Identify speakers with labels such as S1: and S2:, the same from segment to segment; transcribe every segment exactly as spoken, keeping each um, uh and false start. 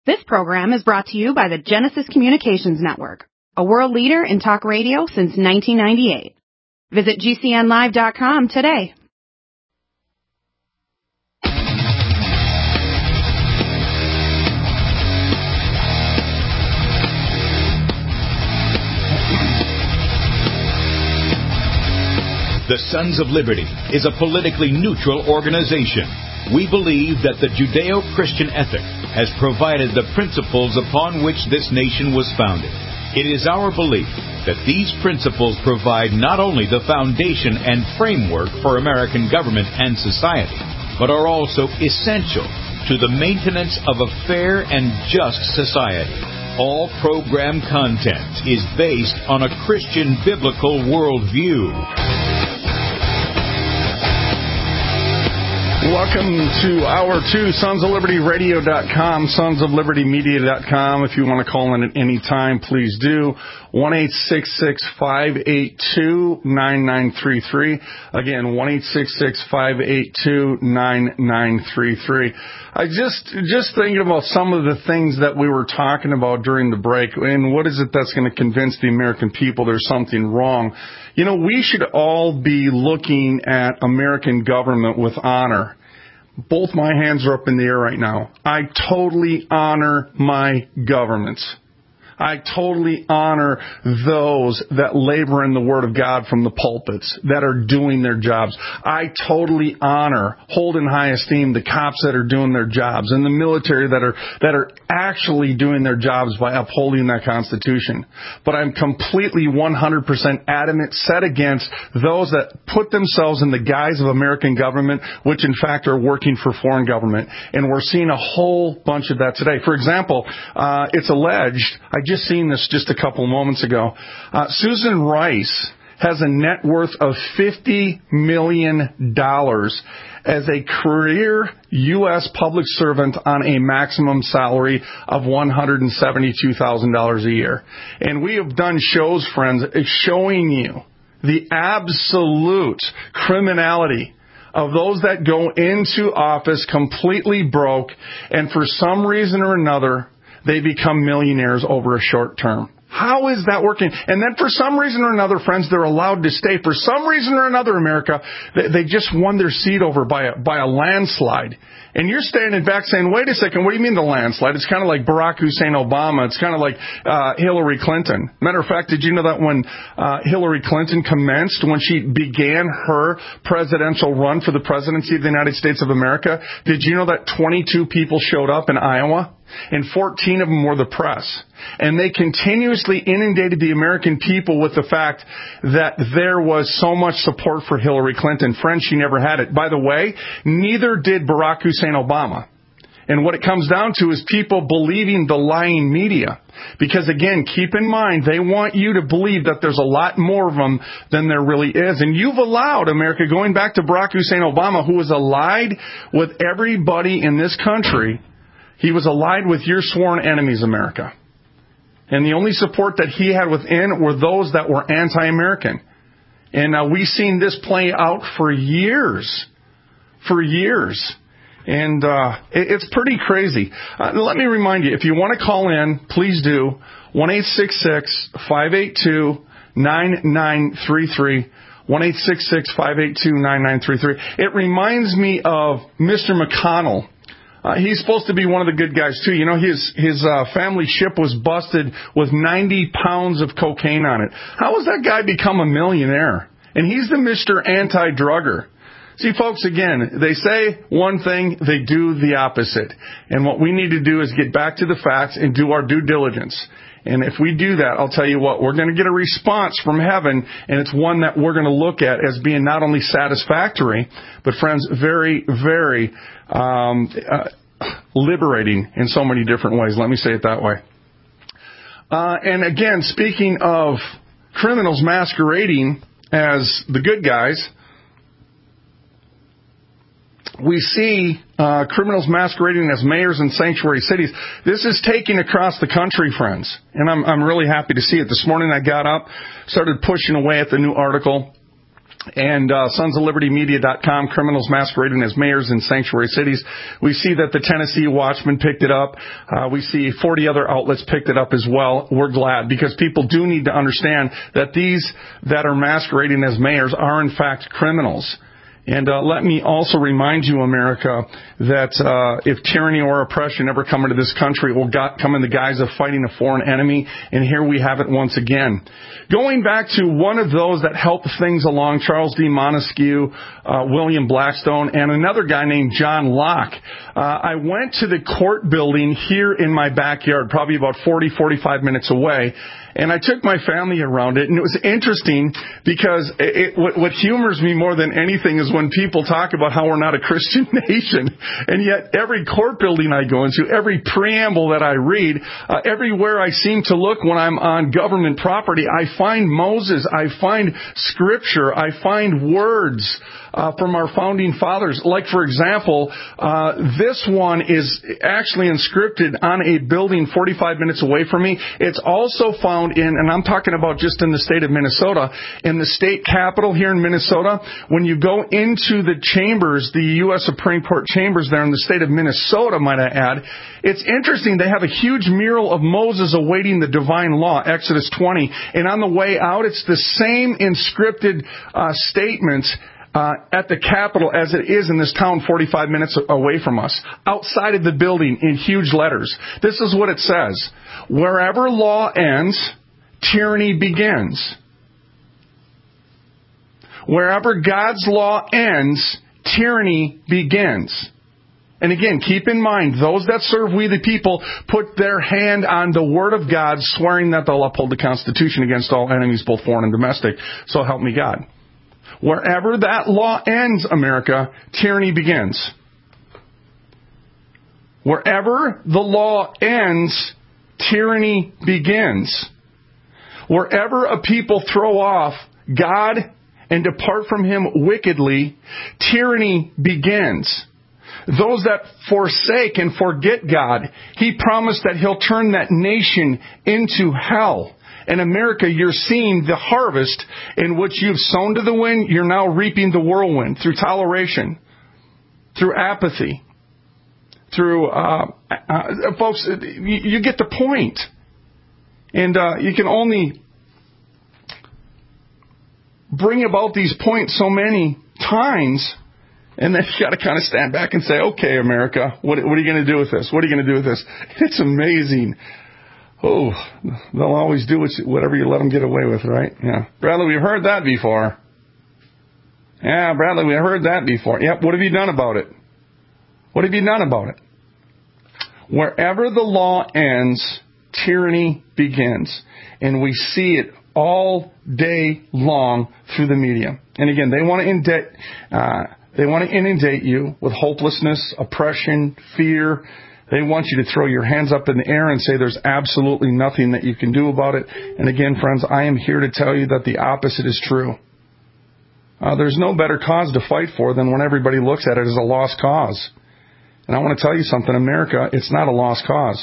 S1: This program is brought to you by the Genesis Communications Network, a world leader in talk radio since nineteen ninety-eight. Visit G C N live dot com today.
S2: The Sons of Liberty is a politically neutral organization. We believe that the Judeo-Christian ethic has provided the principles upon which this nation was founded. It is our belief that these principles provide not only the foundation and framework for American government and society, but are also essential to the maintenance of a fair and just society. All program content is based on a Christian biblical worldview.
S3: Welcome to Hour two, Sons of Liberty Radio dot com, Sons of Liberty Media dot com. If you want to call in at any time, please do. one eight six six, five eight two, nine nine three three. Again, one eight six six, five eight two, nine nine three three. I just, just thinking about some of the things that we were talking about during the break, and what is it that's going to convince the American people there's something wrong? You know, we should all be looking at American government with honor. Both my hands are up in the air right now. I totally honor my governments. I totally honor those that labor in the Word of God from the pulpits, that are doing their jobs. I totally honor, hold in high esteem the cops that are doing their jobs and the military that are that are actually doing their jobs by upholding that Constitution. But I'm completely one hundred percent adamant, set against those that put themselves in the guise of American government, which in fact are working for foreign government. And we're seeing a whole bunch of that today. For example, uh, it's alleged, I just seen this just a couple moments ago. Uh, Susan Rice has a net worth of fifty million dollars as a career U S public servant on a maximum salary of one hundred seventy-two thousand dollars a year. And we have done shows, friends, showing you the absolute criminality of those that go into office completely broke, and for some reason or another, they become millionaires over a short term. How is that working? And then for some reason or another, friends, they're allowed to stay. For some reason or another, America, they, they just won their seat over by a, by a landslide. And you're standing back saying, wait a second, what do you mean the landslide? It's kind of like Barack Hussein Obama. It's kind of like uh, Hillary Clinton. Matter of fact, did you know that when uh, Hillary Clinton commenced, when she began her presidential run for the presidency of the United States of America, did you know that twenty-two people showed up in Iowa? And fourteen of them were the press. And they continuously inundated the American people with the fact that there was so much support for Hillary Clinton. Friends, she never had it. By the way, neither did Barack Hussein Obama. And what it comes down to is people believing the lying media. Because again, keep in mind, they want you to believe that there's a lot more of them than there really is. And you've allowed America, going back to Barack Hussein Obama, who was allied with everybody in this country. He was allied with your sworn enemies, America. And the only support that he had within were those that were anti-American. And uh, we've seen this play out for years. For years. And uh, it, it's pretty crazy. Uh, let me remind you, if you want to call in, please do. one eight six six, five eight two, nine nine three three. one eight six six, five eight two, nine nine three three. It reminds me of Mister McConnell. Uh, he's supposed to be one of the good guys, too. You know, his his uh, family ship was busted with ninety pounds of cocaine on it. How has that guy become a millionaire? And he's the Mister Anti-Drugger. See, folks, again, they say one thing, they do the opposite. And what we need to do is get back to the facts and do our due diligence. And if we do that, I'll tell you what, we're going to get a response from heaven, and it's one that we're going to look at as being not only satisfactory, but, friends, very, very um, uh, liberating in so many different ways. Let me say it that way. Uh, and again, speaking of criminals masquerading as the good guys, we see uh, criminals masquerading as mayors in sanctuary cities. This is taking across the country, friends, and I'm I'm really happy to see it. This morning I got up, started pushing away at the new article and uh, sons of liberty media dot com, criminals masquerading as mayors in sanctuary cities. We see that the Tennessee Watchman picked it up. Uh, we see forty other outlets picked it up as well. We're glad, because people do need to understand that these that are masquerading as mayors are in fact criminals. And uh, let me also remind you, America, that uh, if tyranny or oppression ever come into this country, it will got, come in the guise of fighting a foreign enemy. And here we have it once again. Going back to one of those that helped things along, Charles D. Montesquieu, uh, William Blackstone, and another guy named John Locke. Uh, I went to the court building here in my backyard, probably about forty, forty-five minutes away. And I took my family around it, and it was interesting because it, it, what, what humors me more than anything is when people talk about how we're not a Christian nation. And yet every court building I go into, every preamble that I read, uh, everywhere I seem to look when I'm on government property, I find Moses, I find Scripture, I find words Uh, from our founding fathers. Like, for example, uh, this one is actually inscripted on a building forty-five minutes away from me. It's also found in, and I'm talking about just in the state of Minnesota, in the state capitol here in Minnesota. When you go into the chambers, the U S Supreme Court chambers there in the state of Minnesota, might I add, it's interesting. They have a huge mural of Moses awaiting the divine law, Exodus twenty. And on the way out, it's the same inscripted uh, statement Uh, at the Capitol as it is in this town forty-five minutes away from us. Outside of the building in huge letters. This is what it says. Wherever law ends, tyranny begins. Wherever God's law ends, tyranny begins. And again, keep in mind, those that serve we the people put their hand on the Word of God, swearing that they'll uphold the Constitution against all enemies, both foreign and domestic. So help me God. Wherever that law ends, America, tyranny begins. Wherever the law ends, tyranny begins. Wherever a people throw off God and depart from Him wickedly, tyranny begins. Those that forsake and forget God, He promised that He'll turn that nation into hell. In America, you're seeing the harvest in which you've sown to the wind. You're now reaping the whirlwind through toleration, through apathy, through, uh, uh, folks, you, you get the point. And uh, you can only bring about these points so many times, and then you got to kind of stand back and say, okay, America, what, what are you going to do with this? What are you going to do with this? It's amazing. Oh, they'll always do whatever you let them get away with, right? Yeah. Bradley, we've heard that before. Yeah, Bradley, we've heard that before. Yep, what have you done about it? What have you done about it? Wherever the law ends, tyranny begins. And we see it all day long through the media. And again, they want to inundate, uh, they want to inundate you with hopelessness, oppression, fear. They want you to throw your hands up in the air and say there's absolutely nothing that you can do about it. And again, friends, I am here to tell you that the opposite is true. Uh, there's no better cause to fight for than when everybody looks at it as a lost cause. And I want to tell you something, America, it's not a lost cause.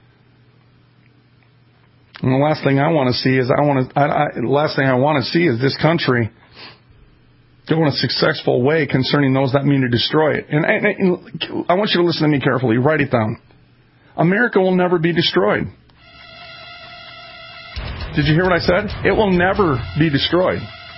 S3: And the last thing I want to see is I want to. I, I, the last thing I want to see is this country go in a successful way concerning those that mean to destroy it. And I, and I want you to listen to me carefully. Write it down. America will never be destroyed. Did you hear what I said? It will never be destroyed.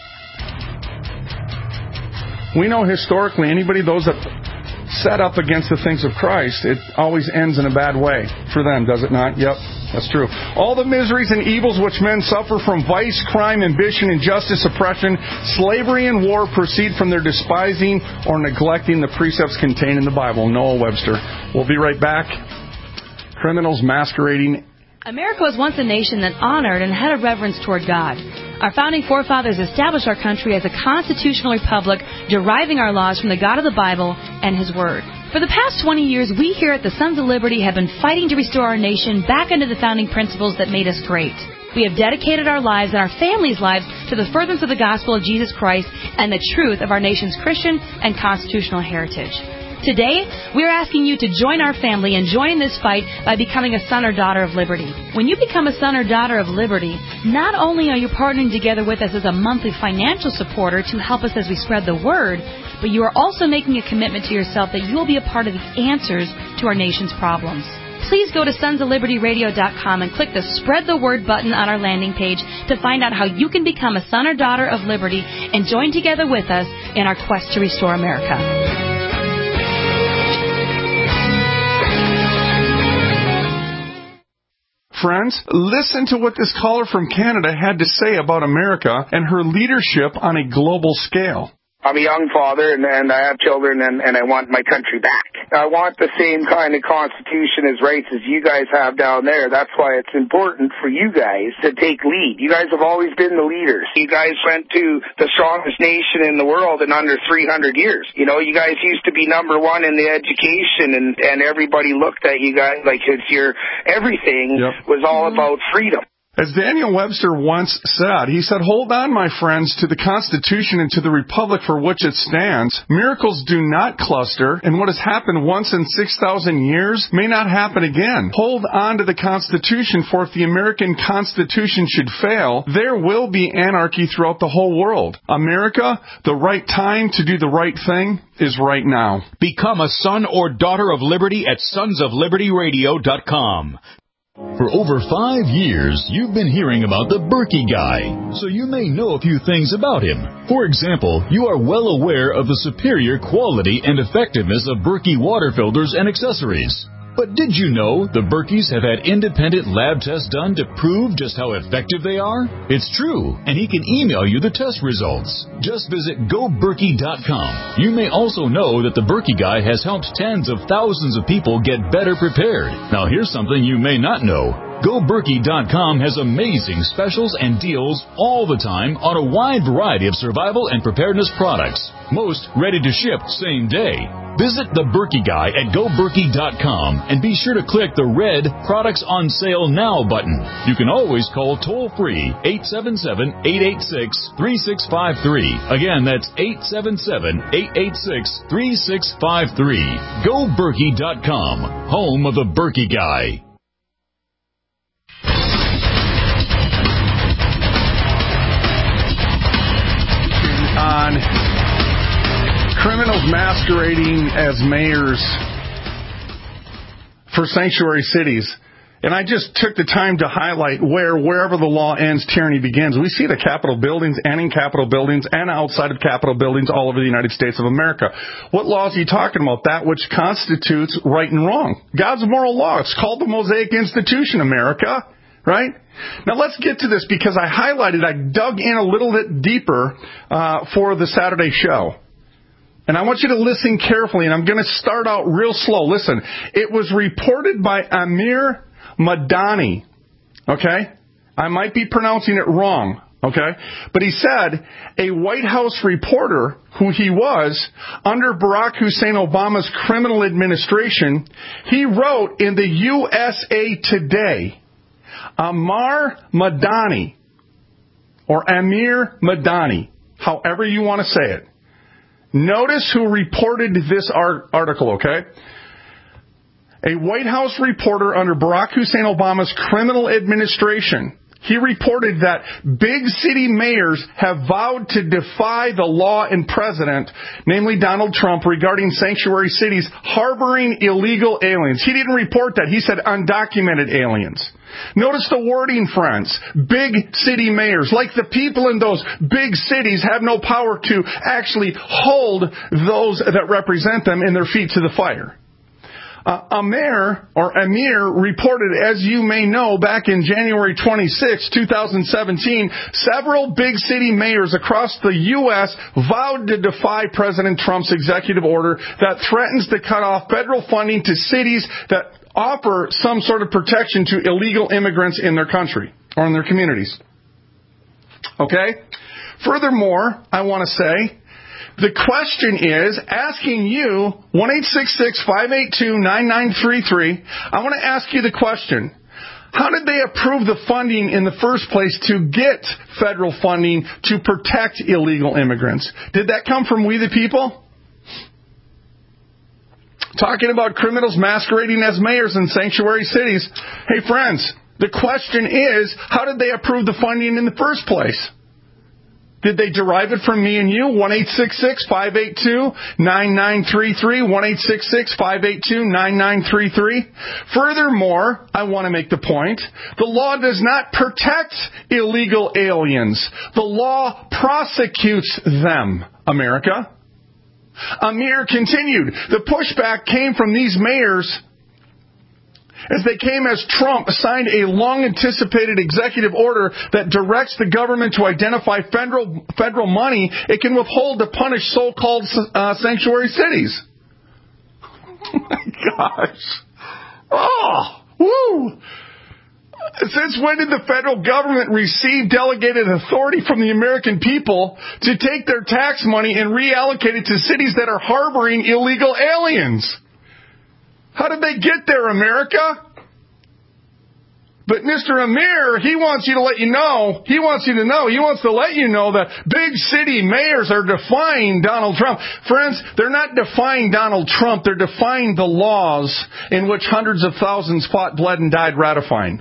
S3: We know historically anybody, those that set up against the things of Christ, it always ends in a bad way for them, does it not? Yep, that's true. All the miseries and evils which men suffer from vice, crime, ambition, injustice, oppression, slavery, and war proceed from their despising or neglecting the precepts contained in the Bible. Noah Webster. We'll be right back. Criminals masquerading.
S4: America was once a nation that honored and had a reverence toward God. Our founding forefathers established our country as a constitutional republic, deriving our laws from the God of the Bible and His Word. For the past twenty years, we here at the Sons of Liberty have been fighting to restore our nation back into the founding principles that made us great. We have dedicated our lives and our families' lives to the furtherance of the gospel of Jesus Christ and the truth of our nation's Christian and constitutional heritage. Today, we are asking you to join our family and join in this fight by becoming a son or daughter of liberty. When you become a son or daughter of liberty, not only are you partnering together with us as a monthly financial supporter to help us as we spread the word, but you are also making a commitment to yourself that you will be a part of the answers to our nation's problems. Please go to sons of liberty radio dot com and click the Spread the Word button on our landing page to find out how you can become a son or daughter of liberty and join together with us in our quest to restore America.
S3: Friends, listen to what this caller from Canada had to say about America and her leadership on a global scale.
S5: I'm a young father, and, and I have children, and, and I want my country back. I want the same kind of constitution as rights as you guys have down there. That's why it's important for you guys to take lead. You guys have always been the leaders. You guys went to the strongest nation in the world in under three hundred years. You know, you guys used to be number one in the education, and, and everybody looked at you guys like it's your everything yep. was all about freedom.
S3: As Daniel Webster once said, he said, "Hold on, my friends, to the Constitution and to the Republic for which it stands. Miracles do not cluster, and what has happened once in six thousand years may not happen again. Hold on to the Constitution, for if the American Constitution should fail, there will be anarchy throughout the whole world. America, the right time to do the right thing is right now."
S2: Become a son or daughter of liberty at sons of liberty radio dot com.
S6: For over five years, you've been hearing about the Berkey Guy, so you may know a few things about him. For example, you are well aware of the superior quality and effectiveness of Berkey water filters and accessories. But did you know the Berkeys have had independent lab tests done to prove just how effective they are? It's true, and he can email you the test results. Just visit go berkey dot com. You may also know that the Berkey Guy has helped tens of thousands of people get better prepared. Now here's something you may not know. go berkey dot com has amazing specials and deals all the time on a wide variety of survival and preparedness products. Most ready to ship same day. Visit the Berkey Guy at go berkey dot com and be sure to click the red Products on Sale Now button. You can always call toll-free eight seven seven, eight eight six, three six five three. Again, that's eight seven seven, eight eight six, three six five three. go berkey dot com, home of the Berkey Guy.
S3: On criminals masquerading as mayors for sanctuary cities. And I just took the time to highlight where, wherever the law ends, tyranny begins. We see it at Capitol buildings and in Capitol buildings and outside of Capitol buildings all over the United States of America. What laws are you talking about? That which constitutes right and wrong. God's moral law. It's called the Mosaic Institution, America. Right? Now let's get to this because I highlighted, I dug in a little bit deeper uh, for the Saturday show. And I want you to listen carefully, and I'm going to start out real slow. Listen, it was reported by Amir Madani, okay? I might be pronouncing it wrong, okay? But he said a White House reporter, who he was, under Barack Hussein Obama's criminal administration, he wrote in the U S A Today, Amir Madani, or Amir Madani, however you want to say it. Notice who reported this article, okay? A White House reporter under Barack Hussein Obama's criminal administration. He reported that big city mayors have vowed to defy the law and president, namely Donald Trump, regarding sanctuary cities harboring illegal aliens. He didn't report that. He said undocumented aliens. Notice the wording, friends. Big city mayors, like the people in those big cities, have no power to actually hold those that represent them in their feet to the fire. Uh, Amir, or Amir, reported, as you may know, back in January twenty-sixth, twenty seventeen, several big city mayors across the U S vowed to defy President Trump's executive order that threatens to cut off federal funding to cities that offer some sort of protection to illegal immigrants in their country or in their communities. Okay? Furthermore, I want to say, the question is, asking you, one eight six six, five eight two, nine nine three three, I want to ask you the question, how did they approve the funding in the first place to get federal funding to protect illegal immigrants? Did that come from we the people? talking about criminals masquerading as mayors in sanctuary cities. Hey, friends, the question is, how did they approve the funding in the first place? Did they derive it from me and you? one eight six six, five eight two, nine nine three three, one eight six six, five eight two, nine nine three three. Furthermore, I want to make the point, the law does not protect illegal aliens. The law prosecutes them, America. Amir continued, the pushback came from these mayors as they came as Trump signed a long-anticipated executive order that directs the government to identify federal federal money it can withhold to punish so-called uh, sanctuary cities. Oh, my gosh. Oh, woo. Since when did the federal government receive delegated authority from the American people to take their tax money and reallocate it to cities that are harboring illegal aliens? How did they get there, America? But Mister Amir, he wants you to let you know, he wants you to know, he wants to let you know that big city mayors are defying Donald Trump. Friends, they're not defying Donald Trump, they're defying the laws in which hundreds of thousands fought, bled, and died ratifying.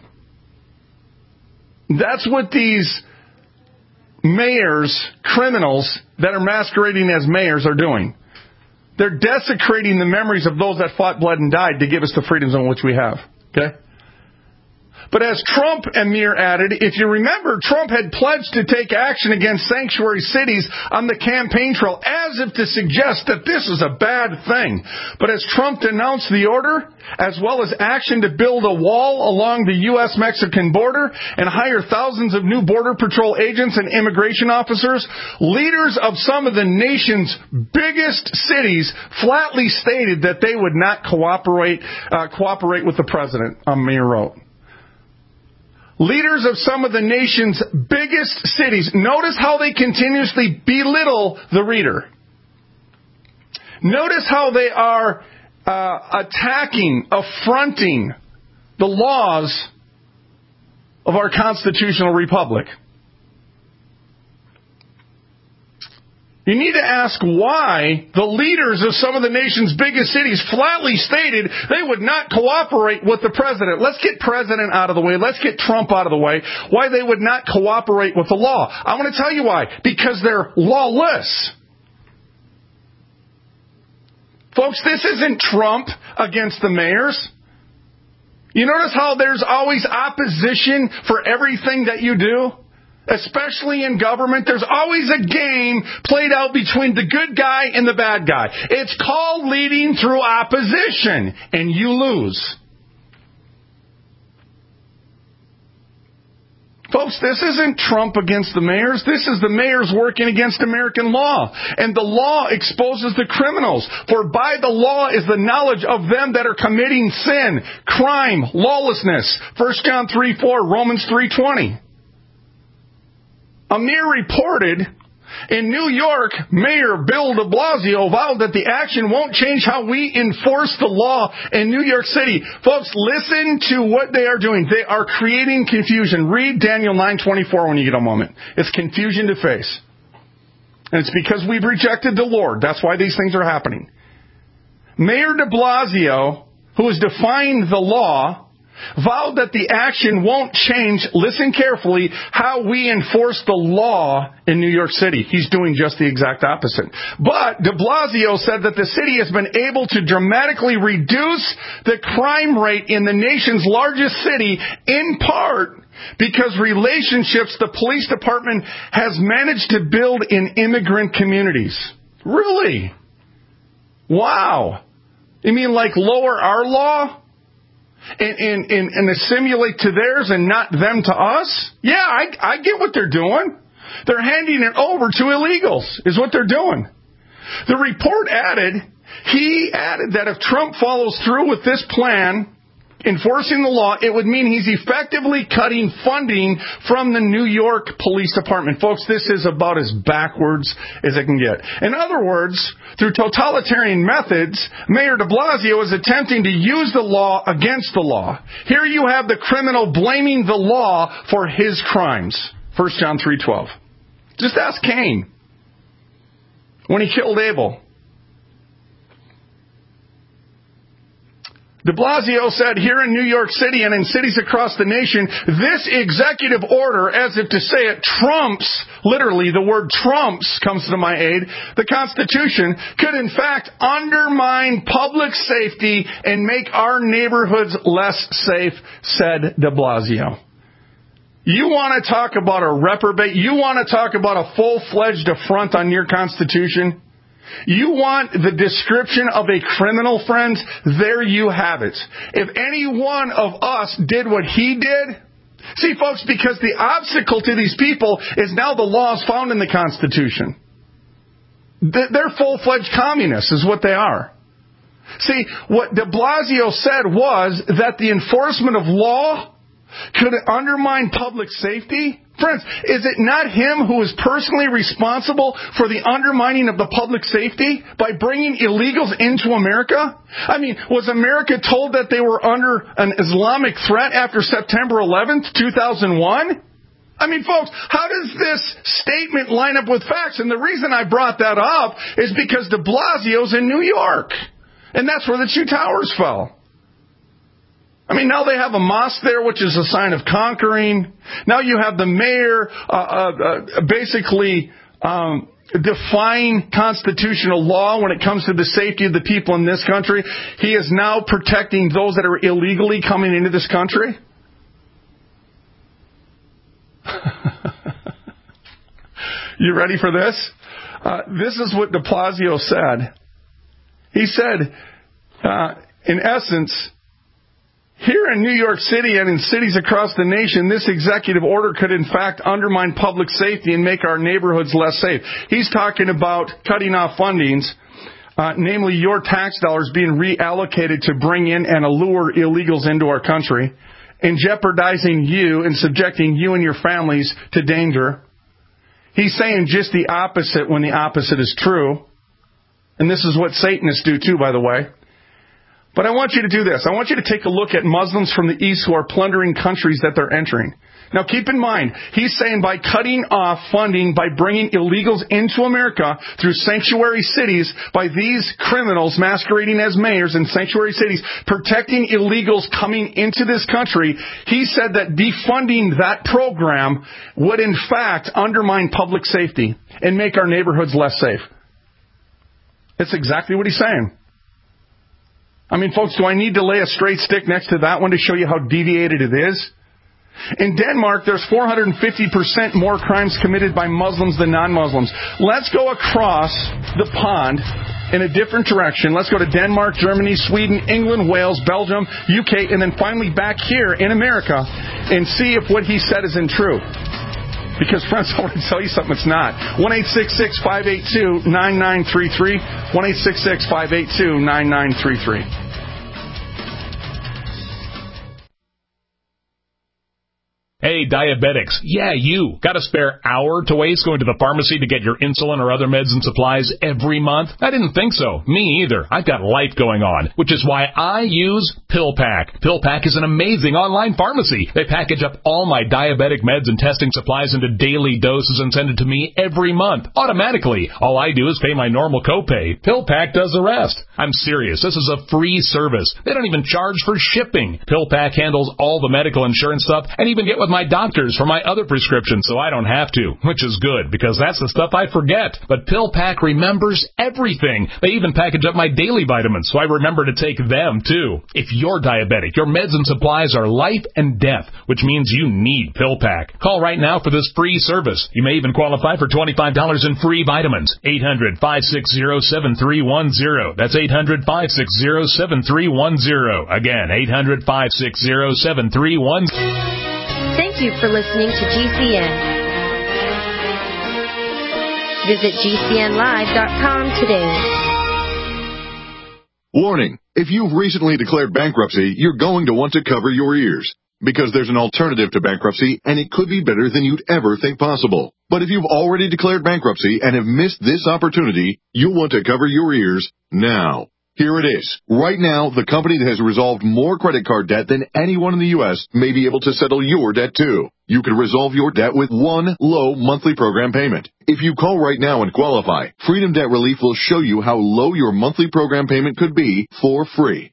S3: That's what these mayors, criminals that are masquerading as mayors are doing. They're desecrating the memories of those that fought, bled, and died to give us the freedoms on which we have. Okay? But as Trump, Amir added, if you remember, Trump had pledged to take action against sanctuary cities on the campaign trail as if to suggest that this is a bad thing. But as Trump denounced the order, as well as action to build a wall along the U S Mexican border and hire thousands of new Border Patrol agents and immigration officers, leaders of some of the nation's biggest cities flatly stated that they would not cooperate, uh, cooperate with the president, Amir wrote. Leaders of some of the nation's biggest cities, notice how they continuously belittle the reader. Notice how they are uh, attacking, affronting the laws of our constitutional republic. You need to ask why the leaders of some of the nation's biggest cities flatly stated they would not cooperate with the president. Let's get president out of the way. Let's get Trump out of the way. Why they would not cooperate with the law. I want to tell you why. Because they're lawless. Folks, this isn't Trump against the mayors. You notice how there's always opposition for everything that you do? Especially in government, there's always a game played out between the good guy and the bad guy. It's called leading through opposition, and you lose. Folks, this isn't Trump against the mayors. This is the mayors working against American law. And the law exposes the criminals. For by the law is the knowledge of them that are committing sin, crime, lawlessness. First John three four, Romans three twenty. Amir reported in New York, Mayor Bill de Blasio vowed that the action won't change how we enforce the law in New York City. Folks, listen to what they are doing. They are creating confusion. Read Daniel nine twenty-four when you get a moment. It's confusion to face. And it's because we've rejected the Lord. That's why these things are happening. Mayor de Blasio, who is defying the law, vowed that the action won't change, listen carefully, how we enforce the law in New York City. He's doing just the exact opposite. But de Blasio said that the city has been able to dramatically reduce the crime rate in the nation's largest city, in part because relationships the police department has managed to build in immigrant communities. Really? Wow. You mean like lower our law? And, and, and, and assimilate to theirs and not them to us? Yeah, I, I get what they're doing. They're handing it over to illegals, is what they're doing. The report added, he added that if Trump follows through with this plan, enforcing the law, it would mean he's effectively cutting funding from the New York Police Department. Folks, this is about as backwards as it can get. In other words, through totalitarian methods, Mayor de Blasio is attempting to use the law against the law. Here you have the criminal blaming the law for his crimes. First John three twelve. Just ask Cain when he killed Abel. De Blasio said here in New York City and in cities across the nation, this executive order, as if to say it, trumps, literally the word trumps comes to my aid, the Constitution, could in fact undermine public safety and make our neighborhoods less safe, said de Blasio. You want to talk about a reprobate? You want to talk about a full-fledged affront on your Constitution? You want the description of a criminal, friends? There you have it. If any one of us did what he did, see, folks, because the obstacle to these people is now the laws found in the Constitution. They're full-fledged communists is what they are. See, what de Blasio said was that the enforcement of law could undermine public safety. Friends, is it not him who is personally responsible for the undermining of the public safety by bringing illegals into America? I mean, was America told that they were under an Islamic threat after September eleventh, two thousand one? I mean, folks, how does this statement line up with facts? And the reason I brought that up is because de Blasio's in New York. And that's where the two towers fell. I mean, now they have a mosque there, which is a sign of conquering. Now you have the mayor uh, uh, uh, basically um, defying constitutional law when it comes to the safety of the people in this country. He is now protecting those that are illegally coming into this country. You ready for this? Uh, this is what de Blasio said. He said, uh, in essence, here in New York City and in cities across the nation, this executive order could in fact undermine public safety and make our neighborhoods less safe. He's talking about cutting off fundings, uh, namely your tax dollars being reallocated to bring in and allure illegals into our country and jeopardizing you and subjecting you and your families to danger. He's saying just the opposite when the opposite is true. And this is what Satanists do too, by the way. But I want you to do this. I want you to take a look at Muslims from the East who are plundering countries that they're entering. Now, keep in mind, he's saying by cutting off funding, by bringing illegals into America through sanctuary cities, by these criminals masquerading as mayors in sanctuary cities, protecting illegals coming into this country, he said that defunding that program would in fact undermine public safety and make our neighborhoods less safe. That's exactly what he's saying. I mean, folks, do I need to lay a straight stick next to that one to show you how deviated it is? In Denmark, there's four hundred fifty percent more crimes committed by Muslims than non-Muslims. Let's go across the pond in a different direction. Let's go to Denmark, Germany, Sweden, England, Wales, Belgium, U K, and then finally back here in America and see if what he said is in true. Because, friends, I want to tell you something it's not. one eight six six, five eight two, nine nine three three. one eight six six, five eight two, nine nine three three.
S7: Hey, diabetics. Yeah, you. Got a spare hour to waste going to the pharmacy to get your insulin or other meds and supplies every month? I didn't think so. Me either. I've got life going on, which is why I use PillPack. PillPack is an amazing online pharmacy. They package up all my diabetic meds and testing supplies into daily doses and send it to me every month, automatically. All I do is pay my normal copay. PillPack does the rest. I'm serious. This is a free service. They don't even charge for shipping. PillPack handles all the medical insurance stuff and even get with my doctors for my other prescriptions so I don't have to, which is good because that's the stuff I forget. But PillPack remembers everything. They even package up my daily vitamins so I remember to take them too. If you're diabetic, your meds and supplies are life and death, which means you need PillPack. Call right now for this free service. You may even qualify for twenty-five dollars in free vitamins. eight hundred, five six zero, seven three one zero. That's eight hundred, five six zero, seven three one zero. Again, eight hundred, five six zero, seven three one zero.
S8: Thank you for listening to G C N. Visit G C N live dot com today.
S9: Warning. If you've recently declared bankruptcy, you're going to want to cover your ears. Because there's an alternative to bankruptcy, and it could be better than you'd ever think possible. But if you've already declared bankruptcy and have missed this opportunity, you'll want to cover your ears now. Here it is. Right now, the company that has resolved more credit card debt than anyone in the U S may be able to settle your debt too. You can resolve your debt with one low monthly program payment. If you call right now and qualify, Freedom Debt Relief will show you how low your monthly program payment could be for free.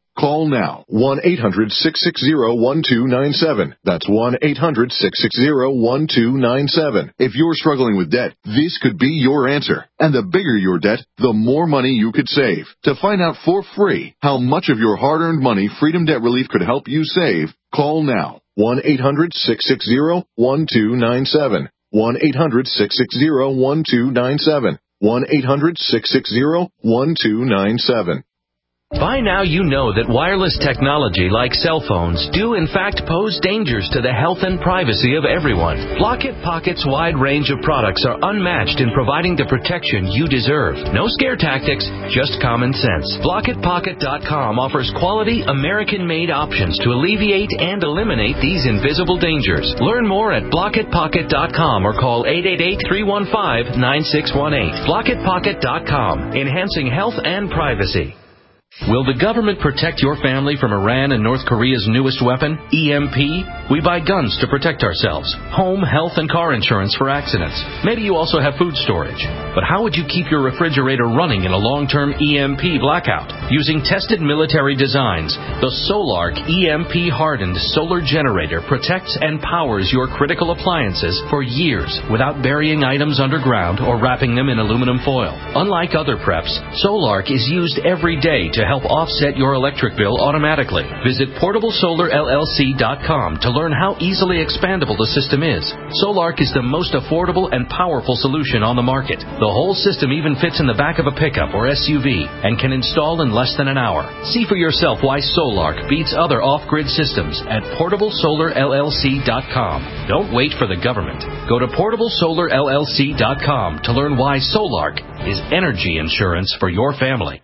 S9: Call now, one eight hundred, six six zero, one two nine seven. That's one eight hundred, six six zero, one two nine seven. If you're struggling with debt, this could be your answer. And the bigger your debt, the more money you could save. To find out for free how much of your hard-earned money Freedom Debt Relief could help you save, call now, one eight hundred, six six zero, one two nine seven. one eight hundred, six six zero, one two nine seven. one eight hundred, six six zero, one two nine seven.
S10: By now you know that wireless technology like cell phones do in fact pose dangers to the health and privacy of everyone. Blockit Pocket's wide range of products are unmatched in providing the protection you deserve. No scare tactics, just common sense. Blockit Pocket dot com offers quality American-made options to alleviate and eliminate these invisible dangers. Learn more at Blockit Pocket dot com or call eight eight eight, three one five, nine six one eight. Blockit Pocket dot com, enhancing health and privacy. Will the government protect your family from Iran and North Korea's newest weapon, E M P? We buy guns to protect ourselves, home, health, and car insurance for accidents. Maybe you also have food storage. But how would you keep your refrigerator running in a long-term E M P blackout? Using tested military designs, the Solark E M P-hardened solar generator protects and powers your critical appliances for years without burying items underground or wrapping them in aluminum foil. Unlike other preps, Solark is used every day to help offset your electric bill automatically. Visit portable solar L L C dot com to learn how easily expandable the system is. Solark is the most affordable and powerful solution on the market. The whole system even fits in the back of a pickup or S U V and can install in less than an hour. See for yourself why Solark beats other off-grid systems at portable solar L L C dot com. Don't wait for the government. Go to portable solar L L C dot com to learn why Solark is energy insurance for your family.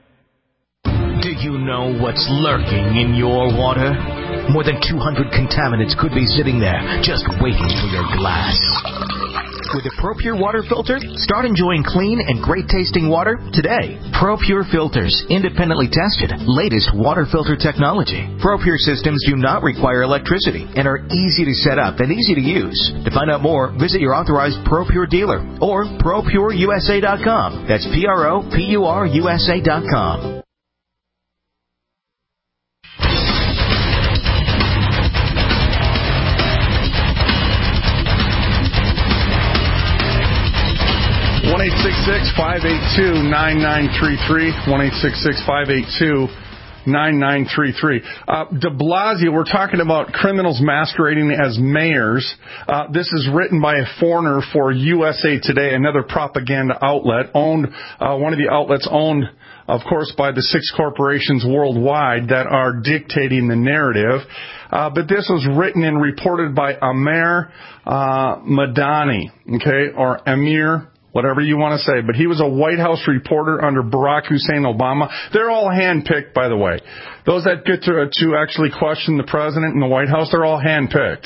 S11: Do you know what's lurking in your water? More than two hundred contaminants could be sitting there, just waiting for your glass. With a ProPure water filter, start enjoying clean and great-tasting water today. ProPure filters, independently tested, latest water filter technology. ProPure systems do not require electricity and are easy to set up and easy to use. To find out more, visit your authorized ProPure dealer or Pro Pure U S A dot com. That's P R O P U R U S A dot com.
S3: one eight six six, five eight two, nine nine three three. one eight six six, five eight two, nine nine three three. Uh, de Blasio, we're talking about criminals masquerading as mayors. Uh, this is written by a foreigner for U S A Today, another propaganda outlet, owned, uh, one of the outlets owned, of course, by the six corporations worldwide that are dictating the narrative. Uh, but this was written and reported by Amer uh, Madani, okay, or Amir, whatever you want to say. But he was a White House reporter under Barack Hussein Obama. They're all handpicked, by the way. Those that get to, to actually question the president in the White House, they're all handpicked.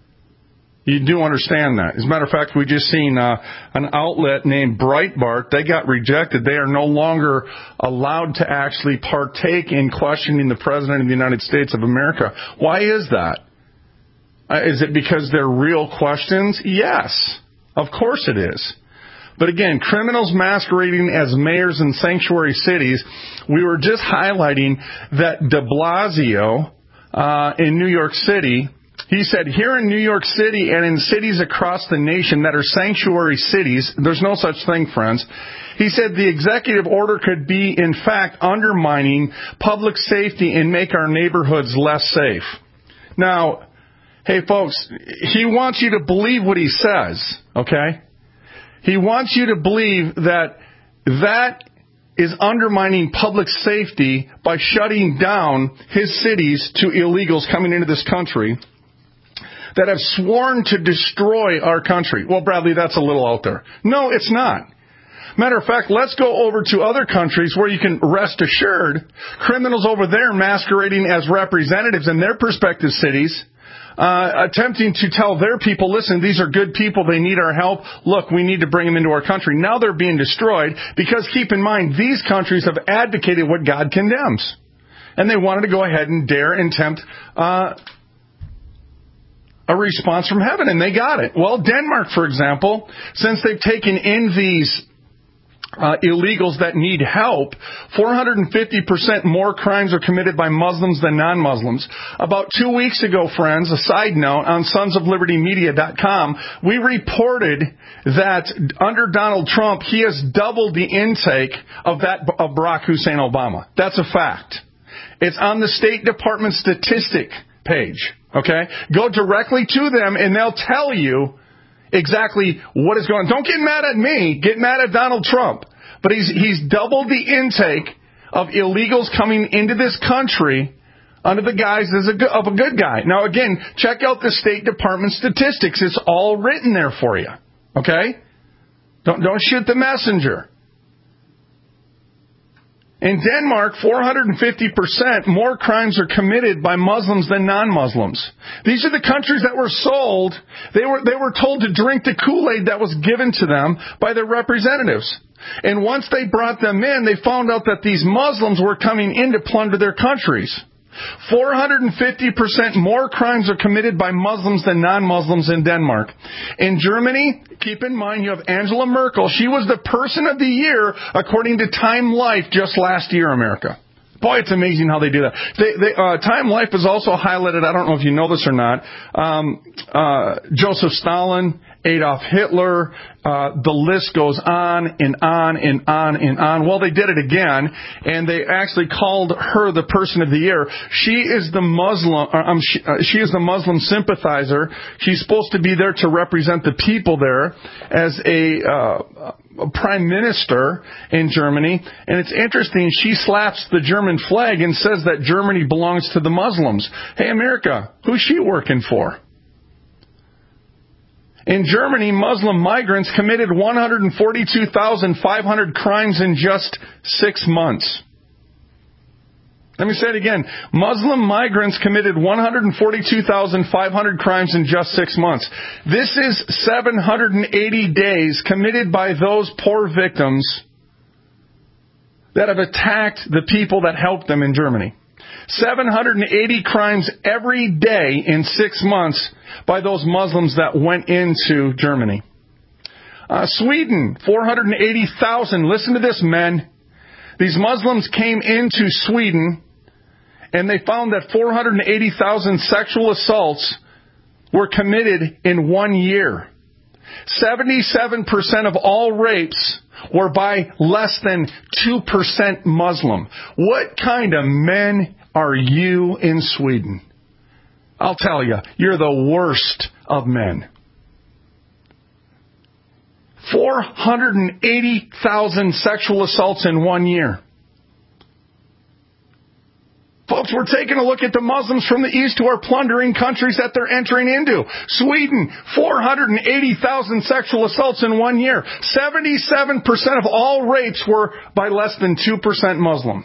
S3: You do understand that. As a matter of fact, we just seen uh, an outlet named Breitbart. They got rejected. They are no longer allowed to actually partake in questioning the president of the United States of America. Why is that? Uh, is it because they're real questions? Yes, of course it is. But again, criminals masquerading as mayors in sanctuary cities. We were just highlighting that de Blasio uh, in New York City, he said, here in New York City and in cities across the nation that are sanctuary cities, there's no such thing, friends. He said the executive order could be, in fact, undermining public safety and make our neighborhoods less safe. Now, hey, folks, he wants you to believe what he says, okay? He wants you to believe that that is undermining public safety by shutting down his cities to illegals coming into this country that have sworn to destroy our country. Well, Bradley, that's a little out there. No, it's not. Matter of fact, let's go over to other countries where you can rest assured criminals over there masquerading as representatives in their prospective cities, uh, attempting to tell their people, listen, these are good people, they need our help, look, we need to bring them into our country. Now they're being destroyed because, keep in mind, these countries have advocated what God condemns. And they wanted to go ahead and dare and tempt uh, a response from heaven, and they got it. Well, Denmark, for example, since they've taken in these Uh, illegals that need help, four hundred fifty percent more crimes are committed by Muslims than non-Muslims. About two weeks ago, friends, a side note, on sons of liberty media dot com, we reported that under Donald Trump, he has doubled the intake of that of Barack Hussein Obama. That's a fact. It's on the State Department statistic page, okay? Go directly to them, and they'll tell you exactly what is going on. Don't get mad at me. Get mad at Donald Trump. But he's he's doubled the intake of illegals coming into this country under the guise as a, of a good guy. Now, again, check out the State Department statistics. It's all written there for you. Okay? Don't, don't shoot the messenger. In Denmark, four hundred fifty percent more crimes are committed by Muslims than non-Muslims. These are the countries that were sold. They were, they were told to drink the Kool-Aid that was given to them by their representatives. And once they brought them in, they found out that these Muslims were coming in to plunder their countries. four hundred fifty percent more crimes are committed by Muslims than non-Muslims in Denmark. In Germany, keep in mind you have Angela Merkel. She was the person of the year according to Time Life just last year, America. Boy, it's amazing how they do that. They, they, uh, Time Life has also highlighted, I don't know if you know this or not, um, uh, Joseph Stalin, Adolf Hitler, uh, the list goes on and on and on and on. Well, they did it again, and they actually called her the person of the year. She is the Muslim, uh, um, she, uh, she is the Muslim sympathizer. She's supposed to be there to represent the people there as a, uh, a prime minister in Germany. And it's interesting, she slaps the German flag and says that Germany belongs to the Muslims. Hey, America, who's she working for? In Germany, Muslim migrants committed one hundred forty-two thousand five hundred crimes in just six months. Let me say it again. Muslim migrants committed one hundred forty-two thousand five hundred crimes in just six months. This is seven hundred eighty days committed by those poor victims that have attacked the people that helped them in Germany. seven hundred eighty crimes every day in six months by those Muslims that went into Germany. Uh, Sweden, four hundred eighty thousand. Listen to this, men. These Muslims came into Sweden, and they found that four hundred eighty thousand sexual assaults were committed in one year. seventy-seven percent of all rapes were by less than two percent Muslim. What kind of men are you in Sweden? I'll tell you, you're the worst of men. four hundred eighty thousand sexual assaults in one year. Folks, we're taking a look at the Muslims from the East who are plundering countries that they're entering into. Sweden, four hundred eighty thousand sexual assaults in one year. seventy-seven percent of all rapes were by less than two percent Muslim.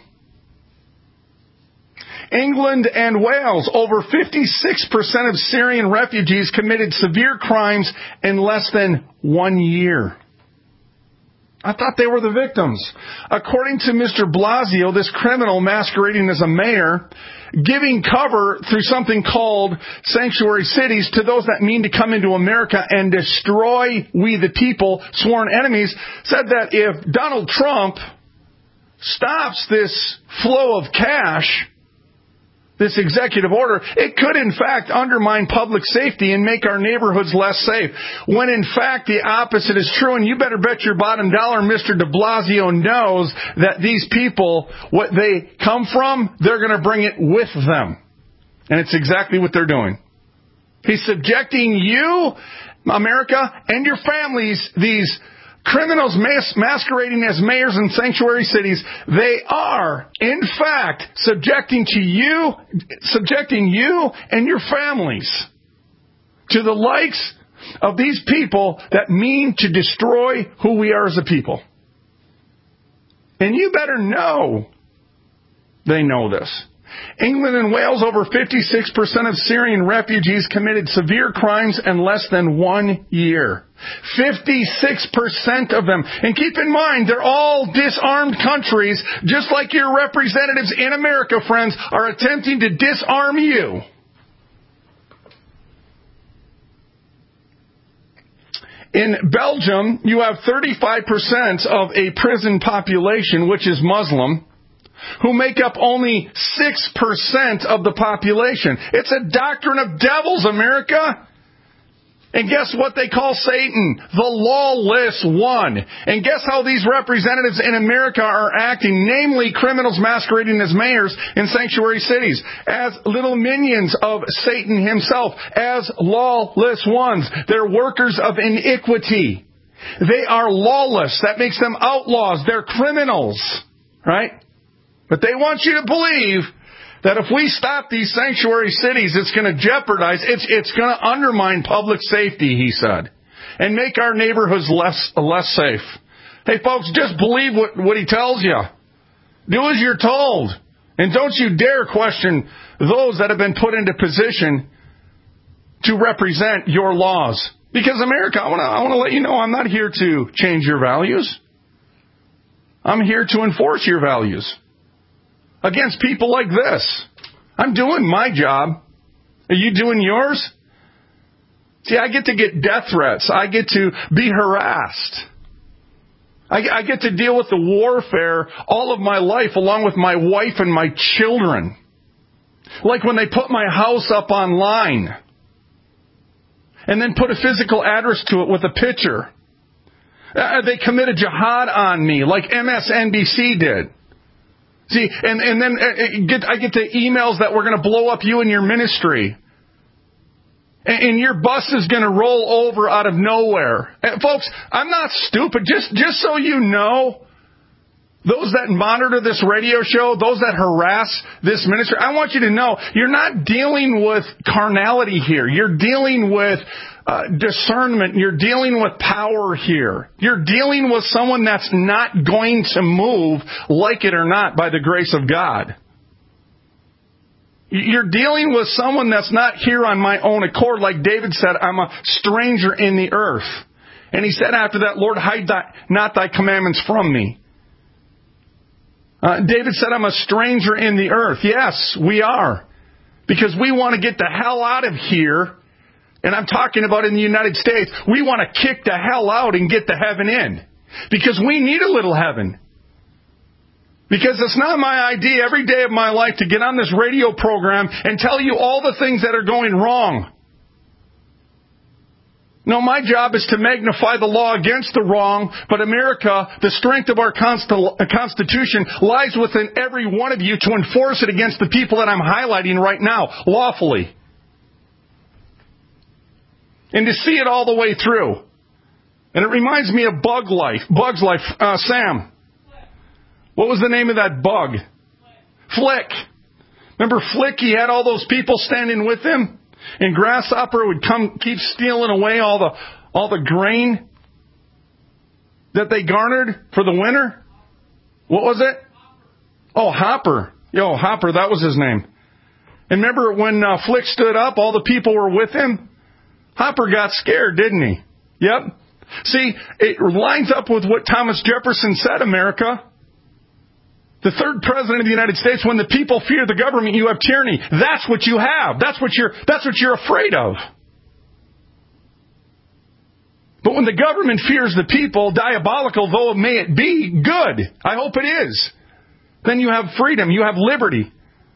S3: England and Wales, over fifty-six percent of Syrian refugees committed severe crimes in less than one year. I thought they were the victims. According to Mister Blasio, this criminal masquerading as a mayor, giving cover through something called sanctuary cities to those that mean to come into America and destroy we the people, sworn enemies, said that if Donald Trump stops this flow of cash, this executive order, it could in fact undermine public safety and make our neighborhoods less safe. When in fact the opposite is true, and you better bet your bottom dollar Mister de Blasio knows that these people, what they come from, they're going to bring it with them. And it's exactly what they're doing. He's subjecting you, America, and your families, these criminals mas- masquerading as mayors in sanctuary cities. They are, in fact, subjecting to you, subjecting you and your families to the likes of these people that mean to destroy who we are as a people. And you better know they know this. England and Wales, over fifty-six percent of Syrian refugees committed severe crimes in less than one year. fifty-six percent of them. And keep in mind, they're all disarmed countries, just like your representatives in America, friends, are attempting to disarm you. In Belgium, you have thirty-five percent of a prison population, which is Muslim, who make up only six percent of the population. It's a doctrine of devils, America. And guess what they call Satan? The lawless one. And guess how these representatives in America are acting, namely criminals masquerading as mayors in sanctuary cities, as little minions of Satan himself, as lawless ones. They're workers of iniquity. They are lawless. That makes them outlaws. They're criminals, right? But they want you to believe that if we stop these sanctuary cities, it's going to jeopardize, it's, it's going to undermine public safety, he said, and make our neighborhoods less, less safe. Hey, folks, just believe what, what he tells you. Do as you're told. And don't you dare question those that have been put into position to represent your laws. Because, America, I want to I want to let you know I'm not here to change your values. I'm here to enforce your values against people like this. I'm doing my job. Are you doing yours? See, I get to get death threats. I get to be harassed. I, I get to deal with the warfare all of my life along with my wife and my children. Like when they put my house up online and then put a physical address to it with a picture. Uh, they committed jihad on me like M S N B C did. See, and, and then get, I get the emails that we're going to blow up you and your ministry. And, and your bus is going to roll over out of nowhere. And folks, I'm not stupid. Just, just so you know, those that monitor this radio show, those that harass this ministry, I want you to know you're not dealing with carnality here. You're dealing with Uh, discernment. You're dealing with power here. You're dealing with someone that's not going to move, like it or not, by the grace of God. You're dealing with someone that's not here on my own accord. Like David said, I'm a stranger in the earth. And he said after that, Lord, hide thy, not thy commandments from me. Uh, David said, I'm a stranger in the earth. Yes, we are. Because we want to get the hell out of here. And I'm talking about in the United States, we want to kick the hell out and get the heaven in. Because we need a little heaven. Because it's not my idea every day of my life to get on this radio program and tell you all the things that are going wrong. No, my job is to magnify the law against the wrong, but America, the strength of our Constitution lies within every one of you to enforce it against the people that I'm highlighting right now, lawfully. And to see it all the way through. And it reminds me of Bug Life. Bug's Life. Uh, Sam. What was the name of that bug? Flick. Remember Flick? He had all those people standing with him. And Grasshopper would come, keep stealing away all the, all the grain that they garnered for the winter. What was it? Oh, Hopper. Yo, Hopper, that was his name. And remember when uh, Flick stood up, all the people were with him? Hopper got scared, didn't he? Yep. See, it lines up with what Thomas Jefferson said, America. The third president of the United States, when the people fear the government, you have tyranny. That's what you have. That's what you're, that's what you're afraid of. But when the government fears the people, diabolical though may it be, good. I hope it is. Then you have freedom. You have liberty.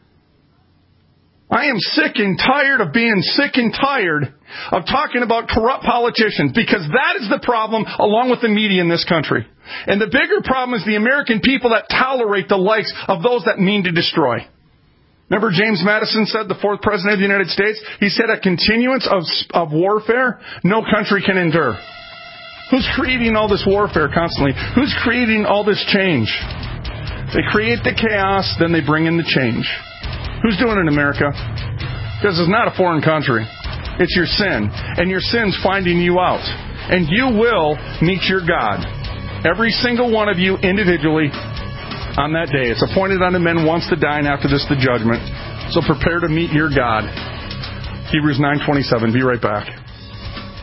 S3: I am sick and tired of being sick and tired of talking about corrupt politicians, because that is the problem along with the media in this country. And the bigger problem is the American people that tolerate the likes of those that mean to destroy. Remember James Madison said, the fourth president of the United States, he said a continuance of, of warfare no country can endure. Who's creating all this warfare constantly? Who's creating all this change? They create the chaos, then they bring in the change. Who's doing it in America? Because it's not a foreign country. It's your sin. And your sin's finding you out. And you will meet your God. Every single one of you individually on that day. It's appointed unto men once to die, and after this the judgment. So prepare to meet your God. Hebrews nine twenty-seven. Be right back.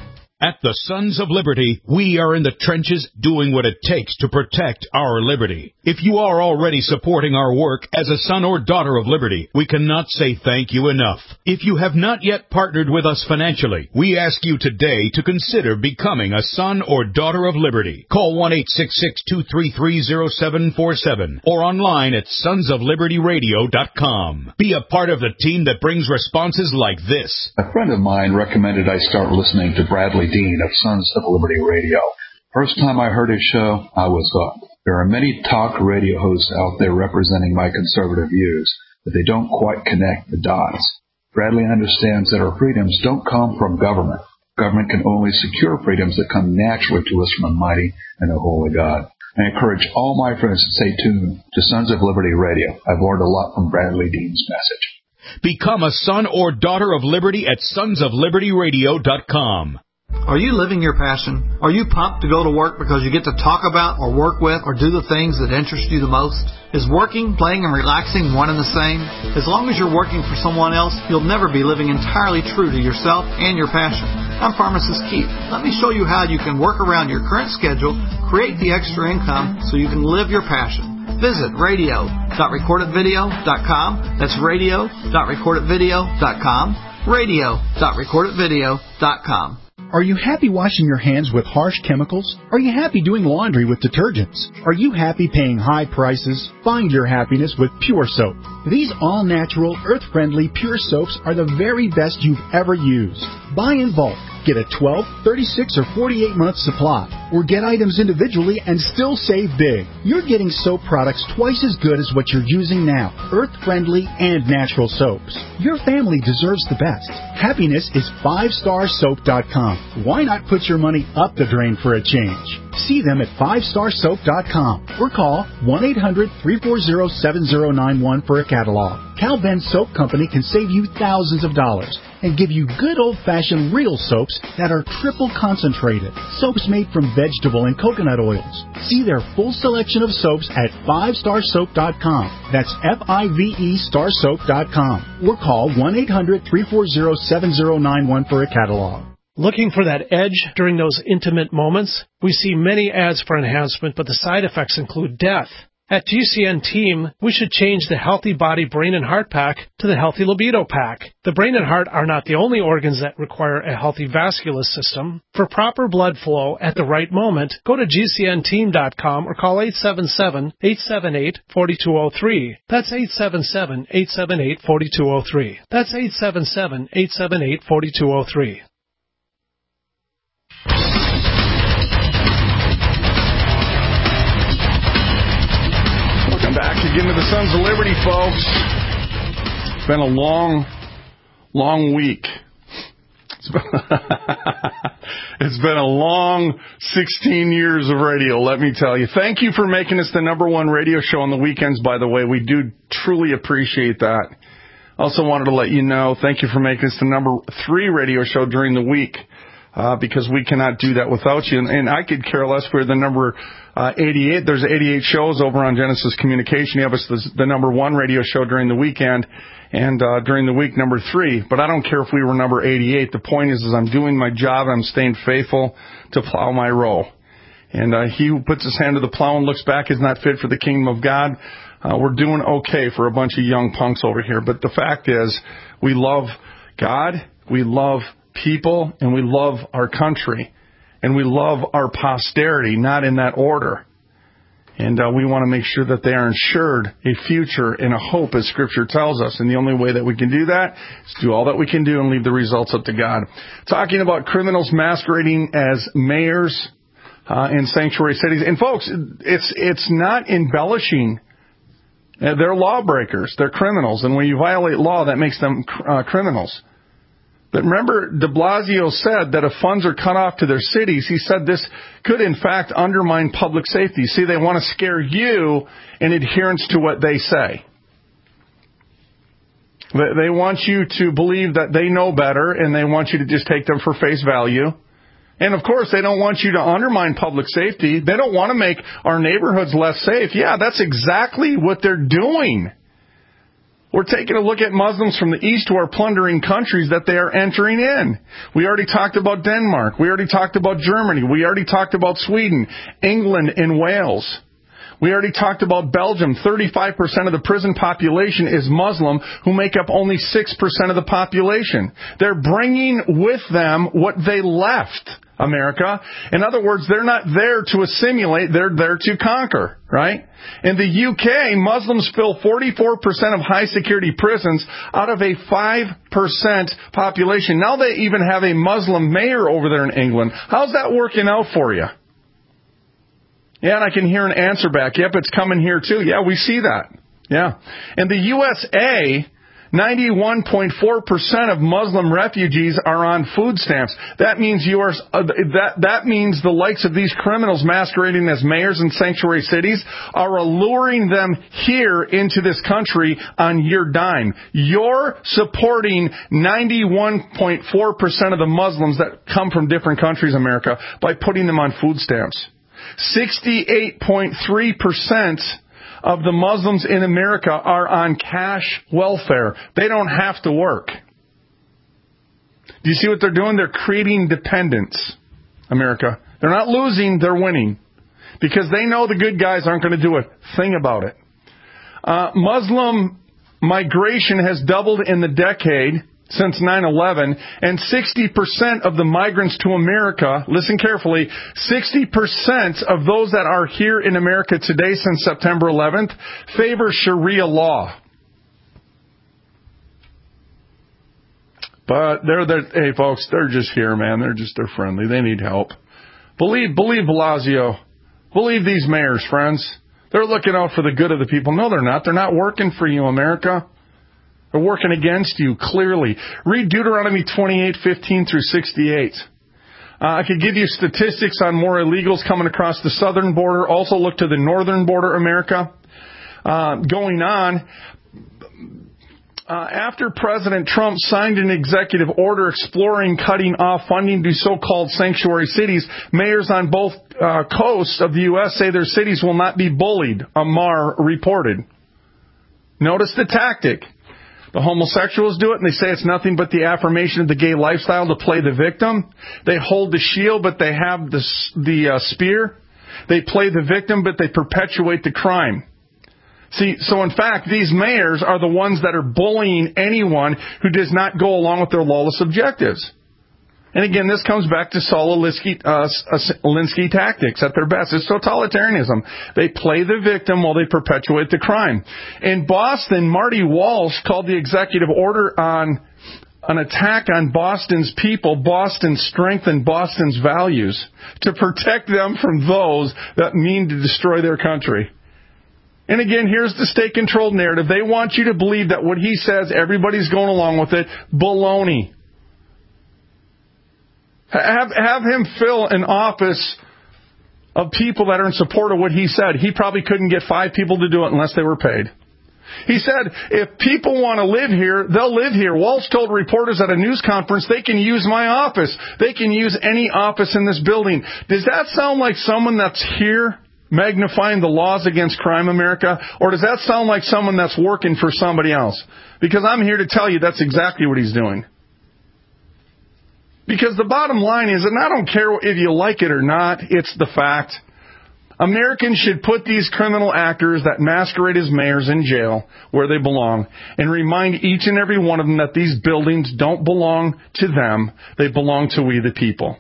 S2: At the Sons of Liberty, we are in the trenches doing what it takes to protect our liberty. If you are already supporting our work as a son or daughter of liberty, we cannot say thank you enough. If you have not yet partnered with us financially, we ask you today to consider becoming a son or daughter of liberty. Call one eight six six, two three three, zero seven four seven or online at sons of liberty radio dot com. Be a part of the team that brings responses like this.
S12: A friend of mine recommended I start listening to Bradley Dean of Sons of Liberty Radio. First time I heard his show, I was hooked. There are many talk radio hosts out there representing my conservative views, but they don't quite connect the dots. Bradley understands that our freedoms don't come from government. Government can only secure freedoms that come naturally to us from a mighty and a holy God. I encourage all my friends to stay tuned to Sons of Liberty Radio. I've learned a lot from Bradley Dean's message.
S2: Become a son or daughter of liberty at sons of liberty radio dot com.
S13: Are you living your passion? Are you pumped to go to work because you get to talk about or work with or do the things that interest you the most? Is working, playing, and relaxing one and the same? As long as you're working for someone else, you'll never be living entirely true to yourself and your passion. I'm Pharmacist Keith. Let me show you how you can work around your current schedule, create the extra income so you can live your passion. Visit radio dot record it video dot com. That's radio dot record it video dot com. radio dot record it video dot com.
S14: Are you happy washing your hands with harsh chemicals? Are you happy doing laundry with detergents? Are you happy paying high prices? Find your happiness with Pure Soap. These all-natural, earth-friendly Pure Soaps are the very best you've ever used. Buy in bulk. Get a twelve, thirty-six, or forty-eight month supply. Or get items individually and still save big. You're getting soap products twice as good as what you're using now. Earth-friendly and natural soaps. Your family deserves the best. Happiness is five star soap dot com. Why not put your money up the drain for a change? See them at five star soap dot com or call one eight hundred, three four zero, seven zero nine one for a catalog. Cal Ben Soap Company can save you thousands of dollars and give you good old-fashioned real soaps that are triple concentrated. Soaps made from vegetable and coconut oils. See their full selection of soaps at five star soap dot com. That's F I V E star soap dot com. Or call one eight hundred, three four zero, seven zero nine one for a catalog.
S15: Looking for that edge during those intimate moments? We see many ads for enhancement, but the side effects include death. At G C N Team, we should change the Healthy Body, Brain, and Heart Pack to the Healthy Libido Pack. The brain and heart are not the only organs that require a healthy vascular system. For proper blood flow at the right moment, go to G C N team dot com or call eight seven seven, eight seven eight, four two zero three. That's eight seven seven, eight seven eight, four two zero three. That's eight seven seven, eight seven eight, four two zero three.
S3: Back again to the Sons of Liberty, folks. It's been a long, long week. It's been, it's been a long sixteen years of radio, let me tell you. Thank you for making us the number one radio show on the weekends, by the way. We do truly appreciate that. Also wanted to let you know, thank you for making us the number three radio show during the week. Uh, because we cannot do that without you. And, and I could care less. We're the number uh, eighty-eight. There's eighty-eight shows over on Genesis Communication. You have us the, the number one radio show during the weekend, and uh, during the week, number three. But I don't care if we were number eighty-eight. The point is, is I'm doing my job. I'm staying faithful to plow my row. And uh, he who puts his hand to the plow and looks back is not fit for the kingdom of God. Uh, we're doing okay for a bunch of young punks over here. But the fact is, we love God. We love people, and we love our country, and we love our posterity, not in that order. And uh, we want to make sure that they are ensured a future and a hope, as Scripture tells us. And the only way that we can do that is do all that we can do and leave the results up to God. Talking about criminals masquerading as mayors uh, in sanctuary cities. And folks, it's it's not embellishing. Uh, they're lawbreakers. They're criminals. And when you violate law, that makes them uh, criminals. But remember, de Blasio said that if funds are cut off to their cities, he said this could, in fact, undermine public safety. See, they want to scare you in adherence to what they say. They want you to believe that they know better, and they want you to just take them for face value. And, of course, they don't want you to undermine public safety. They don't want to make our neighborhoods less safe. Yeah, that's exactly what they're doing. We're taking a look at Muslims from the east who are plundering countries that they are entering in. We already talked about Denmark. We already talked about Germany. We already talked about Sweden, England, and Wales. We already talked about Belgium. thirty-five percent of the prison population is Muslim, who make up only six percent of the population. They're bringing with them what they left, America. In other words, they're not there to assimilate, they're there to conquer, right? In the U K, Muslims fill forty-four percent of high-security prisons out of a five percent population. Now they even have a Muslim mayor over there in England. How's that working out for you? Yeah, and I can hear an answer back. Yep, it's coming here too. Yeah, we see that. Yeah. In the U S A, ninety-one point four percent of Muslim refugees are on food stamps. That means you are, uh, that, that means the likes of these criminals masquerading as mayors in sanctuary cities are alluring them here into this country on your dime. You're supporting ninety-one point four percent of the Muslims that come from different countries, America, by putting them on food stamps. sixty-eight point three percent of the Muslims in America are on cash welfare. They don't have to work. Do you see what they're doing? They're creating dependence, America. They're not losing, they're winning. Because they know the good guys aren't going to do a thing about it. Uh, Muslim migration has doubled in the decade since nine eleven, and sixty percent of the migrants to America, listen carefully, sixty percent of those that are here in America today since September eleventh favor Sharia law. But they're, they're, hey folks, they're just here, man. They're just, they're friendly. They need help. Believe, believe Blasio. Believe these mayors, friends. They're looking out for the good of the people. No, they're not. They're not working for you, America. They're working against you, clearly. Read Deuteronomy twenty-eight, fifteen through sixty-eight. Uh, I could give you statistics on more illegals coming across the southern border. Also look to the northern border, America. Uh, going on, uh, after President Trump signed an executive order exploring cutting off funding to so-called sanctuary cities, mayors on both uh, coasts of the U S say their cities will not be bullied, Amar reported. Notice the tactic. The homosexuals do it, and they say it's nothing but the affirmation of the gay lifestyle to play the victim. They hold the shield, but they have the, the uh, spear. They play the victim, but they perpetuate the crime. See, so in fact, these mayors are the ones that are bullying anyone who does not go along with their lawless objectives. And again, this comes back to Saul Alinsky, uh, Alinsky tactics at their best. It's totalitarianism. They play the victim while they perpetuate the crime. In Boston, Marty Walsh called the executive order on an attack on Boston's people, Boston's strength, and Boston's values to protect them from those that mean to destroy their country. And again, here's the state-controlled narrative. They want you to believe that what he says, everybody's going along with it. Baloney. Have, have him fill an office of people that are in support of what he said. He probably couldn't get five people to do it unless they were paid. He said, if people want to live here, they'll live here. Walsh told reporters at a news conference, they can use my office. They can use any office in this building. Does that sound like someone that's here magnifying the laws against crime, America? Or does that sound like someone that's working for somebody else? Because I'm here to tell you that's exactly what he's doing. Because the bottom line is, and I don't care if you like it or not, it's the fact. Americans should put these criminal actors that masquerade as mayors in jail where they belong and remind each and every one of them that these buildings don't belong to them. They belong to we the people.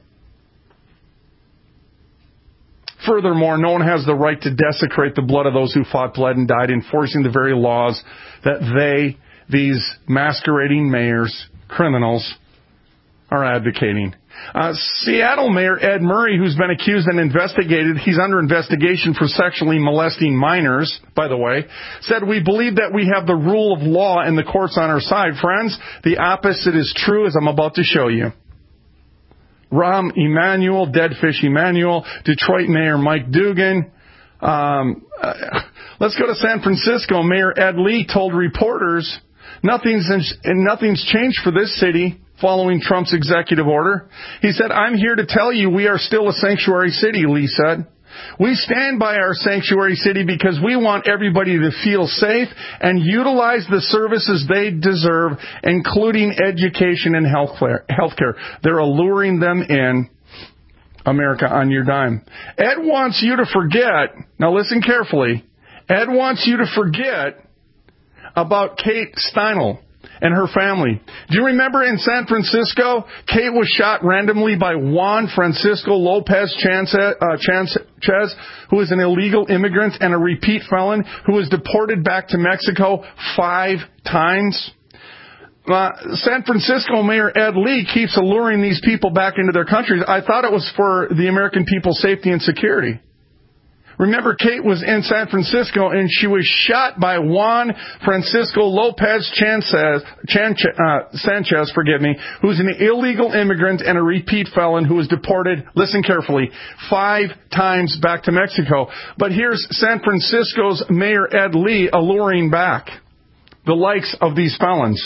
S3: Furthermore, no one has the right to desecrate the blood of those who fought, bled, and died, enforcing the very laws that they, these masquerading mayors, criminals, are advocating. Uh, Seattle Mayor Ed Murray, who's been accused and investigated, he's under investigation for sexually molesting minors, by the way, said, we believe that we have the rule of law and the courts on our side. Friends, the opposite is true, as I'm about to show you. Rahm Emanuel, Deadfish Emanuel, Detroit Mayor Mike Dugan. Um, uh, let's go to San Francisco. Mayor Ed Lee told reporters, nothing's, nothing's changed for this city following Trump's executive order. He said, I'm here to tell you we are still a sanctuary city, Lee said. We stand by our sanctuary city because we want everybody to feel safe and utilize the services they deserve, including education and health care. They're alluring them in. America on your dime. Ed wants you to forget, now listen carefully, Ed wants you to forget about Kate Steinle and her family. Do you remember in San Francisco, Kate was shot randomly by Juan Francisco Lopez Sanchez, who is an illegal immigrant and a repeat felon who was deported back to Mexico five times? Uh, San Francisco Mayor Ed Lee keeps alluring these people back into their countries. I thought it was for the American people's safety and security. Remember, Kate was in San Francisco and she was shot by Juan Francisco Lopez Sanchez, uh, Sanchez, forgive me, who's an illegal immigrant and a repeat felon who was deported, listen carefully, five times back to Mexico. But here's San Francisco's Mayor Ed Lee alluring back the likes of these felons.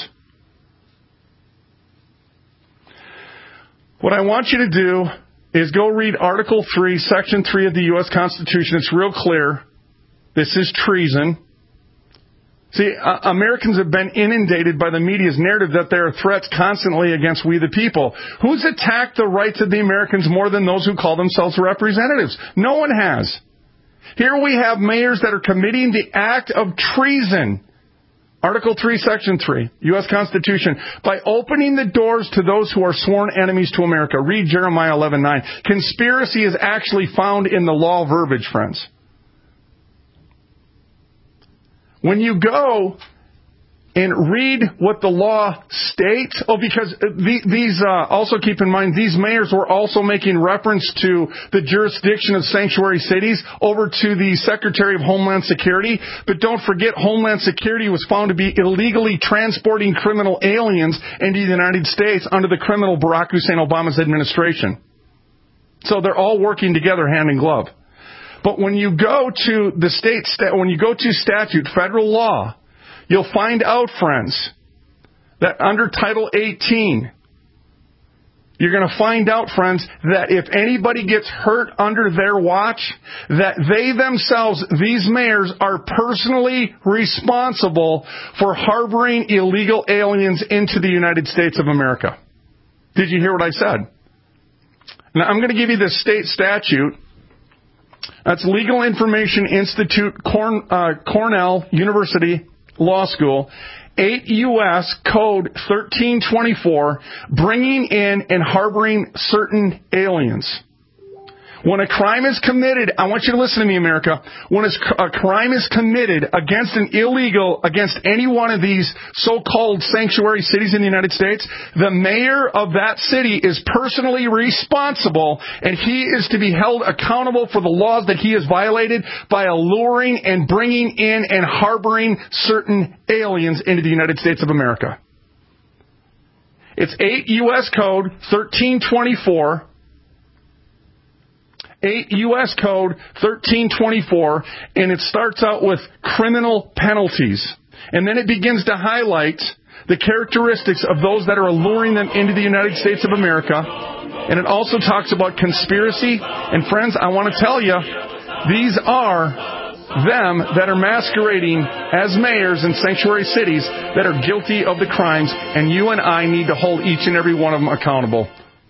S3: What I want you to do is go read Article three, Section three of the U S Constitution. It's real clear. This is treason. See, uh, Americans have been inundated by the media's narrative that there are threats constantly against we the people. Who's attacked the rights of the Americans more than those who call themselves representatives? No one has. Here we have mayors that are committing the act of treason. Article three, Section three, U S Constitution, by opening the doors to those who are sworn enemies to America. Read Jeremiah eleven nine. Conspiracy is actually found in the law verbiage, friends. When you go and read what the law states, oh, because these, uh, also keep in mind, these mayors were also making reference to the jurisdiction of sanctuary cities over to the Secretary of Homeland Security. But don't forget, Homeland Security was found to be illegally transporting criminal aliens into the United States under the criminal Barack Hussein Obama's administration. So they're all working together hand in glove. But when you go to the state, when you go to statute, federal law, you'll find out, friends, that under Title eighteen, you're going to find out, friends, that if anybody gets hurt under their watch, that they themselves, these mayors, are personally responsible for harboring illegal aliens into the United States of America. Did you hear what I said? Now, I'm going to give you the state statute. That's Legal Information Institute, Corn, uh, Cornell University Law School, eight U S Code thirteen twenty-four, bringing in and harboring certain aliens. When a crime is committed, I want you to listen to me, America. When a crime is committed against an illegal, against any one of these so-called sanctuary cities in the United States, the mayor of that city is personally responsible, and he is to be held accountable for the laws that he has violated by alluring and bringing in and harboring certain aliens into the United States of America. It's eight U S Code thirteen twenty-four. eight U S Code thirteen twenty-four, and it starts out with criminal penalties. And then it begins to highlight the characteristics of those that are alluring them into the United States of America. And it also talks about conspiracy. And friends, I want to tell you, these are them that are masquerading as mayors in sanctuary cities that are guilty of the crimes, and you and I need to hold each and every one of them accountable.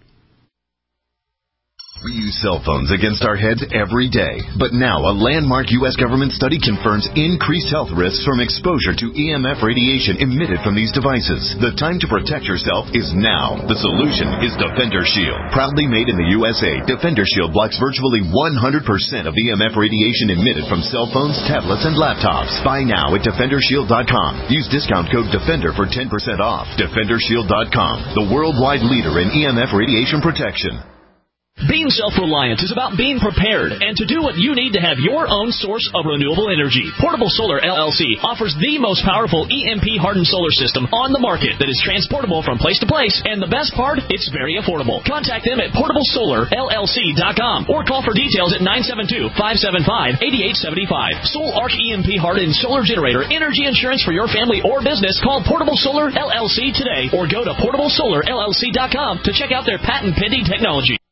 S16: We use cell phones against our heads every day. But now a landmark U S government study confirms increased health risks from exposure to E M F radiation emitted from these devices. The time to protect yourself is now. The solution is Defender Shield. Proudly made in the U S A, Defender Shield blocks virtually one hundred percent of E M F radiation emitted from cell phones, tablets, and laptops. Buy now at Defender Shield dot com. Use discount code DEFENDER for ten percent off. Defender Shield dot com, the worldwide leader in E M F radiation protection.
S17: Being self-reliant is about being prepared and to do what you need to have your own source of renewable energy. Portable Solar L L C offers the most powerful E M P-hardened solar system on the market that is transportable from place to place, and the best part, it's very affordable. Contact them at Portable Solar L L C dot com or call for details at nine seven two, five seven five, eight eight seven five. Soul Arc E M P-hardened solar generator energy insurance for your family or business. Call Portable Solar L L C today or go to Portable Solar L L C dot com to check out their patent-pending technology.